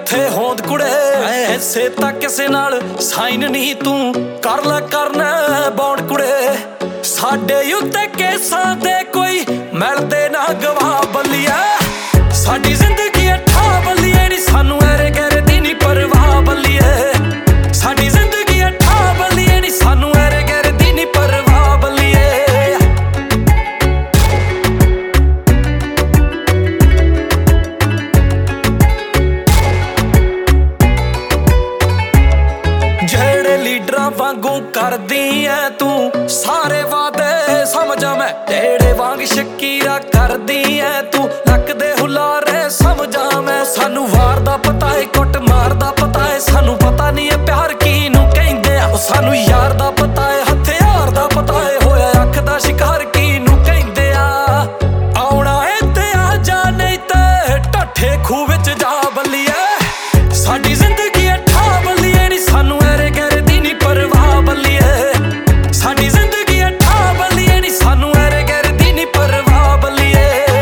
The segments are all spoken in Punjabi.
ਕਿੱਥੇ ਹੋਂਦ ਕੁੜੇ ਐਸੇ ਤਾਂ ਕਿਸੇ ਨਾਲ ਸਾਈਨ ਨਹੀਂ ਤੂੰ ਕਰ ਲੈ ਕਰਨਾ ਬੌਂਡ ਕੁੜੇ ਸਾਡੇ ਉੱਤੇ ਕੇਸਾਂ ਦੇ ਕੋਈ ਮਿਲਦੇ ਨਾ ਗਵਾਹ ਬੱਲੀਆ ਸਾਡੀ ਜ਼ਿੰਦਗੀ ਠਾ ਬੱਲੀਏ ਨੀ ਸਾਨੂੰ ਐਰੇ ਗੈਰੇ ਦੀ ਨੀ ਪਰਵਾਹ ਬੱਲੀਏ ਸਾਡੀ ਜ਼ਿੰਦਗੀ ਠਾ ਬੱਲੀਏ ਨੀ ਸਾਨੂੰ ਐਰੇ ਗੈਰੇ ਦੀ ਨੀ ਪਰਵਾਹ ਬੱਲੀਏ ਜਿਹੜੇ ਲੀਡਰਾਂ ਵਾਂਗੂ ਕਰਦੀ ਐ ਤੂੰ ਸਾਰੇ ਵਾਅਦੇ ਸਮਝਾਂ ਮੈਂ ਤੇਰੇ ਵਾਂਗ ਸ਼ਕੀਰਾ ਕਰਦੀ ਐ ਤੂੰ ਲੱਕ ਦੇ ਹੁਲਾਰੇ ਸਮਝਾਂ ਮੈਂ ਸਾਨੂੰ ਵਾਰ ਦਾ ਪਤਾ ਏ ਕੁੱਟ ਮਾਰ ਦਾ ਪਤਾ ਏ ਸਾਨੂੰ ਪਤਾ ਨਹੀਂ ਏ ਪਿਆਰ ਕਿਹਨੂੰ ਕਹਿੰਦੇ ਆ ਸਾਨੂੰ ਯਾਰ ਦਾ ਪਤਾ ਏ ਹਥਿਆਰ ਦਾ ਪਤਾ ਏ ਹੋਇਆ ਅੱਖ ਦਾ ਸ਼ਿਕਾਰ ਕਿਹਨੂੰ ਕਹਿੰਦੇ ਆ ਆਉਣਾ ਏ ਤੇ ਆ ਜਾ ਨਹੀਂ ਤੇ ਢੱਠੇ ਖੂਹ ਵਿੱਚ ਜਾ ਬੱਲੀਏ ਸਾਡੀ ਜ਼ਿੰਦਗੀ ਠਾ ਬੱਲੀਏ ਨੀ ਸਾਨੂੰ ਐਰੇ ਗੈਰੇ ਦੀ ਨੀ ਪਰਵਾਹ ਬੱਲੀਏ ਸਾਡੀ ਜ਼ਿੰਦਗੀ ਠਾ ਬੱਲੀਏ ਨੀ ਸਾਨੂੰ ਐਰੇ ਗੈਰੇ ਦੀ ਨੀ ਪਰਵਾਹ ਬੱਲੀਏ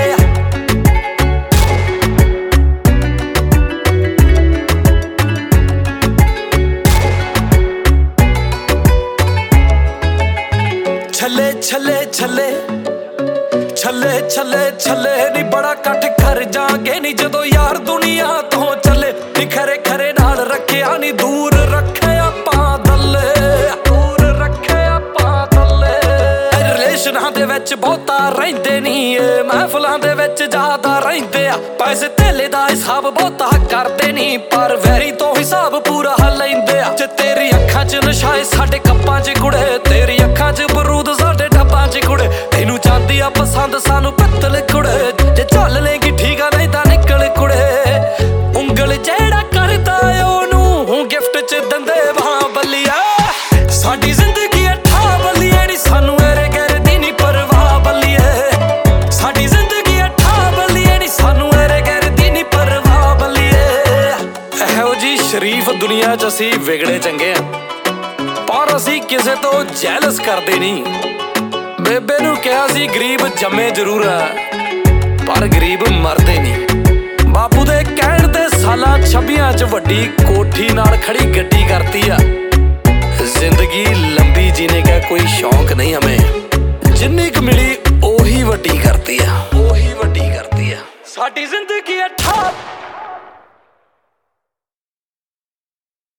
ਛੱਲੇ ਛੱਲੇ ਛੱਲੇ ਛੱਲੇ ਛੱਲੇ ਛੱਲੇ ਨੀ ਬੜਾ ਇਕੱਠ ਕਰ ਜਾਗੇ ਨੀ ਜਦੋਂ ਯਾਰ ਦੁਨੀਆ ਤੋਂ ਚੱਲੇ ਨੀ ਖਰੇ ਖਰੇ ਨਾਲ ਰੱਖਿਆ ਨੀ ਦੂਰ ਰੱਖੇ ਆਪਾਂ ਦੱਲੇ ਦੂਰ ਰੱਖੇ ਆਪਾਂ ਦੱਲੇ ਰਿਲੇਸ਼ਨਾਂ ਦੇ ਵਿੱਚ ਬਹੁਤਾ ਰਹਿੰਦੇ ਨੀ ਏ ਮਹਿਫਲਾਂ ਦੇ ਵਿੱਚ ਜ਼ਿਆਦਾ ਰਹਿੰਦੇ ਆ ਪੈਸੇ ਧੇਲੇ ਦਾ ਹਿਸਾਬ ਬਹੁਤਾ ਕਰਦੇ ਨੀ ਪਰ ਵੈਰੀ ਤੋਂ ਹਿਸਾਬ ਪੂਰਾ ਲੈਂਦੇ ਆ ਜੇ ਤੇਰੀ ਅੱਖਾਂ 'ਚ ਨਸ਼ਾ ਏ ਸਾਡੇ ਕੱਪਾਂ 'ਚ ਕੁੜੇ ਤੇਰੀ ਅੱਖਾਂ 'ਚ ਬਰੂਦ ਸਾਡੇ ਡੱਬਾਂ 'ਚ ਕੁੜੇ ਤੈਨੂੰ ਚਾਂਦੀ ਆ ਪਸੰਦ ਸਾਨੂੰ ਪਿੱਤਲ ਕੁੜੇ ਜੇ ਚੱਲ ਲੇਗੀ ਠੀਕ ਆ ਨਹੀਂ ਤਾਂ ਨਿਕਲ ਕੁੜੇ ਉਂਗਲ ਜਿਹੜਾ ਕਰਦਾ ਉਹਨੂੰ ਗਿਫਟ 'ਚ ਦਿੰਦੇ ਵਾਂ ਬੱਲੀਆ ਸਾਡੀ ਜ਼ਿੰਦਗੀ ਠਾ ਬੱਲੀਏ ਨੀ ਸਾਨੂੰ ਐਰੇ ਗੈਰੇ ਦੀ ਨੀ ਪਰਵਾਹ ਬੱਲੀਏ ਸਾਡੀ ਜ਼ਿੰਦਗੀ ਠਾ ਬੱਲੀਏ ਨੀ ਸਾਨੂੰ ਐਰੇ ਗੈਰੇ ਦੀ ਨੀ ਪਰਵਾਹ ਬੱਲੀਏ ਇਹੋ ਜੀ ਸ਼ਰੀਫ ਦੁਨੀਆ 'ਚ ਅਸੀਂ ਵਿਗੜੇ ਚੰਗੇ ਆ ਪਰ ਅਸੀਂ ਕਿਸੇ ਤੋਂ ਜੈਲਸ ਕਰਦੇ ਨਹੀਂ ਬੇਬੇ ਨੂੰ ਕਿਹਾ ਸੀ ਗਰੀਬ ਜੰਮੇ ਜ਼ਰੂਰ ਆ ਪਰ ਗਰੀਬ ਮਰਦੇ ਨਹੀਂ ਬਾਪੂ ਦੇ ਕਹਿਣ ਤੇ ਸਾਲਾਂ 26 'ਚ ਵੱਡੀ ਕੋਠੀ ਨਾਲ ਖੜੀ ਗੱਡੀ ਕਰਤੀ ਆ ਜ਼ਿੰਦਗੀ ਲੰਬੀ ਜੀਨੇ ਦਾ ਕੋਈ ਸ਼ੌਂਕ ਨਹੀਂ ਹਮੇ